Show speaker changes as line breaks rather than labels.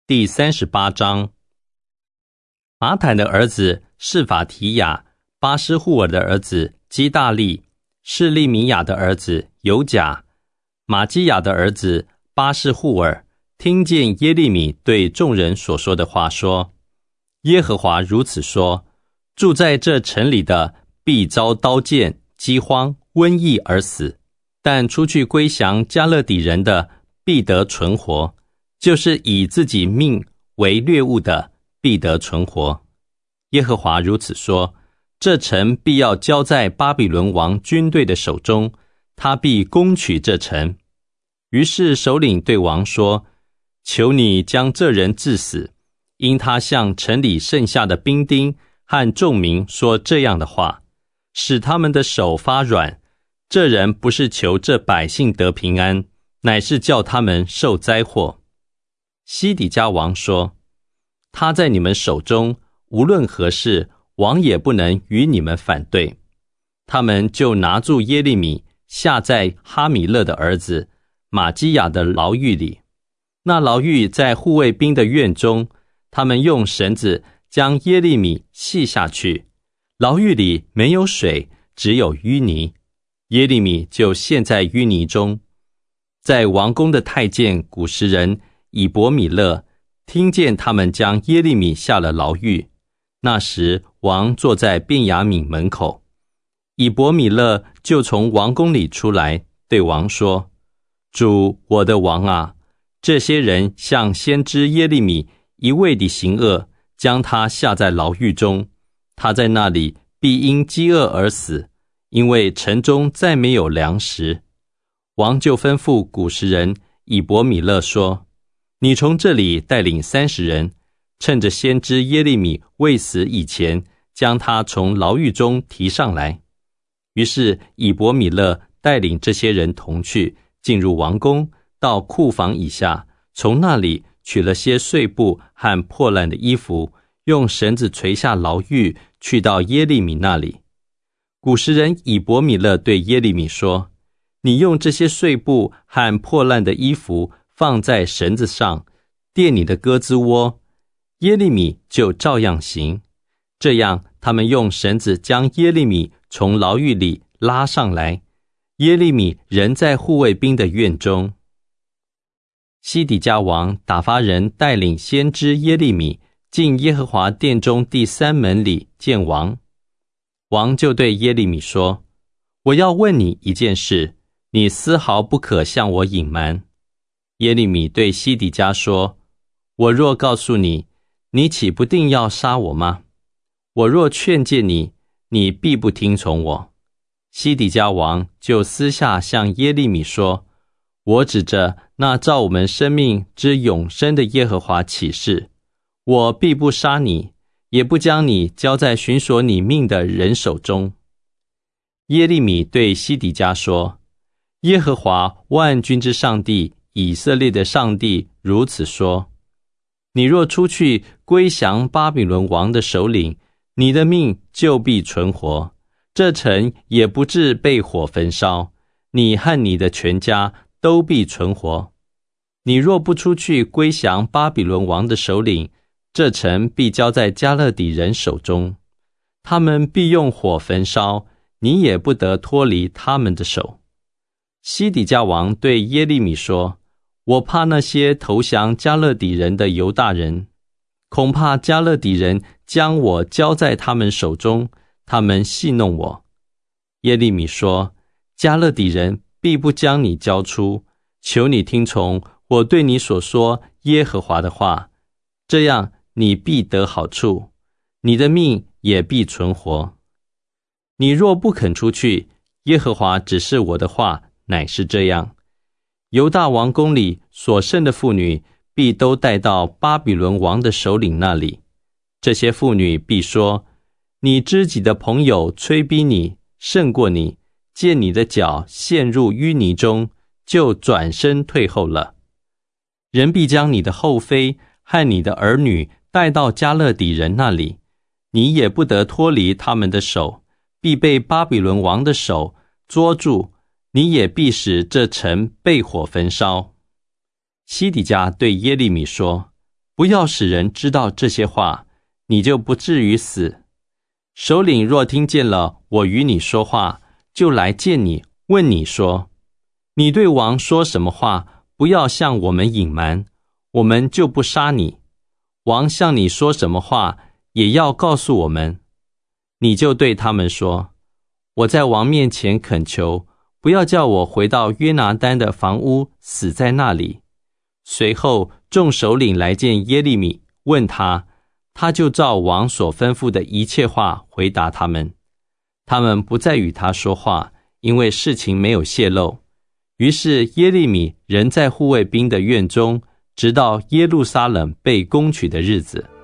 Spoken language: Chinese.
第38章。马坦的儿子示法提雅，巴施户尔的儿子基大利，示利米亚的儿子犹甲，马基亚的儿子巴施户尔，听见耶利米对众人所说的话，说：耶和华如此说，住在这城里的必遭刀剑、饥荒、瘟疫而死，但出去归降加勒底人的必得存活，就是以自己命为掠物的必得存活。耶和华如此说，这城必要交在巴比伦王军队的手中，他必攻取这城。于是首领对王说：求你将这人治死，因他向城里剩下的兵丁和众民说这样的话，使他们的手发软。这人不是求这百姓得平安，乃是叫他们受灾祸。西底家王说：他在你们手中，无论何事，王也不能与你们反对。他们就拿住耶利米，下在哈米勒的儿子马基亚的牢狱里。那牢狱在护卫兵的院中，他们用绳子将耶利米系下去。牢狱里没有水，只有淤泥，耶利米就陷在淤泥中。在王宫的太监古时人以伯米勒听见他们将耶利米下了牢狱，那时王坐在便雅悯门口。以伯米勒就从王宫里出来，对王说：主我的王啊，这些人向先知耶利米一味地行恶，将他下在牢狱中，他在那里必因饥饿而死，因为城中再没有粮食。王就吩咐古时人以伯米勒说：你从这里带领30人，趁着先知耶利米未死以前，将他从牢狱中提上来。于是以伯米勒带领这些人同去，进入王宫，到库房以下，从那里取了些碎布和破烂的衣服，用绳子垂下牢狱，去到耶利米那里。古时人以伯米勒对耶利米说：你用这些碎布和破烂的衣服放在绳子上，垫你的鸽子窝。耶利米就照样行。这样他们用绳子将耶利米从牢狱里拉上来，耶利米仍在护卫兵的院中。西底家王打发人带领先知耶利米进耶和华殿中第3门里见王。王就对耶利米说：我要问你一件事，你丝毫不可向我隐瞒。耶利米对西底家说：我若告诉你，你岂不定要杀我吗？我若劝诫你，你必不听从我。西底家王就私下向耶利米说：我指着那照我们生命之永生的耶和华起誓，我必不杀你，也不将你交在寻索你命的人手中。耶利米对西底家说：耶和华万军之上帝，以色列的上帝如此说：你若出去归降巴比伦王的首领，你的命就必存活，这城也不致被火焚烧，你和你的全家都必存活。你若不出去归降巴比伦王的首领，这城必交在加勒底人手中，他们必用火焚烧，你也不得脱离他们的手。西底家王对耶利米说：我怕那些投降加勒底人的犹大人，恐怕加勒底人将我交在他们手中，他们戏弄我。耶利米说：加勒底人必不将你交出，求你听从我对你所说耶和华的话，这样你必得好处，你的命也必存活。你若不肯出去，耶和华指示我的话乃是这样：犹大王宫里所剩的妇女必都带到巴比伦王的首领那里，这些妇女必说：你知己的朋友催逼你，胜过你，见你的脚陷入淤泥中，就转身退后了。人必将你的后妃和你的儿女带到加勒底人那里，你也不得脱离他们的手，必被巴比伦王的手捉住，你也必使这城被火焚烧。西底家对耶利米说： 不要使人知道这些话，你就不至于死。首领若听见了我与你说话，就来见你，问你说，你对王说什么话，不要向我们隐瞒，我们就不杀你。王向你说什么话，也要告诉我们。你就对他们说，我在王面前恳求，不要叫我回到约拿单的房屋，死在那里。随后众首领来见耶利米，问他，他就照王所吩咐的一切话回答他们。他们不再与他说话，因为事情没有泄露。于是耶利米仍在护卫兵的院中，直到耶路撒冷被攻取的日子。